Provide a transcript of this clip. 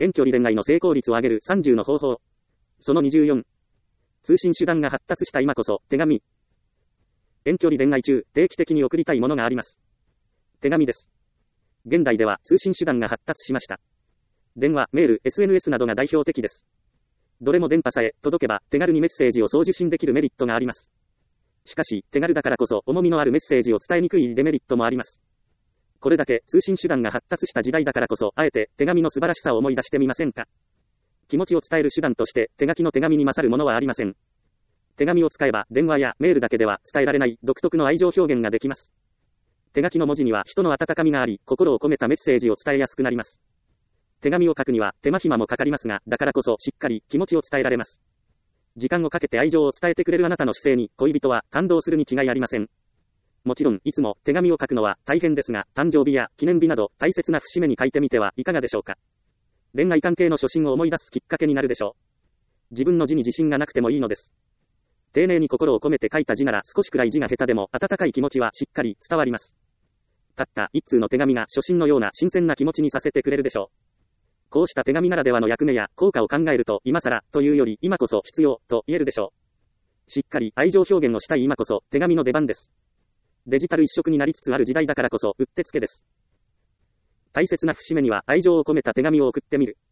遠距離恋愛の成功率を上げる30の方法。その24。通信手段が発達した今こそ、手紙。遠距離恋愛中、定期的に送りたいものがあります。手紙です。現代では通信手段が発達しました。電話、メール、SNS などが代表的です。どれも電波さえ届けば手軽にメッセージを送受信できるメリットがあります。しかし、手軽だからこそ重みのあるメッセージを伝えにくいデメリットもあります。これだけ通信手段が発達した時代だからこそ、あえて手紙の素晴らしさを思い出してみませんか。気持ちを伝える手段として手書きの手紙に勝るものはありません。手紙を使えば電話やメールだけでは伝えられない独特の愛情表現ができます。手書きの文字には人の温かみがあり、心を込めたメッセージを伝えやすくなります。手紙を書くには手間暇もかかりますが、だからこそしっかり気持ちを伝えられます。時間をかけて愛情を伝えてくれるあなたの姿勢に恋人は感動するに違いありません。もちろんいつも手紙を書くのは大変ですが、誕生日や記念日など大切な節目に書いてみてはいかがでしょうか。恋愛関係の初心を思い出すきっかけになるでしょう。自分の字に自信がなくてもいいのです。丁寧に心を込めて書いた字なら少しくらい字が下手でも温かい気持ちはしっかり伝わります。たった一通の手紙が初心のような新鮮な気持ちにさせてくれるでしょう。こうした手紙ならではの役目や効果を考えると今更というより今こそ必要と言えるでしょう。しっかり愛情表現をしたい今こそ手紙の出番です。デジタル一色になりつつある時代だからこそうってつけです。大切な節目には愛情を込めた手紙を送ってみる。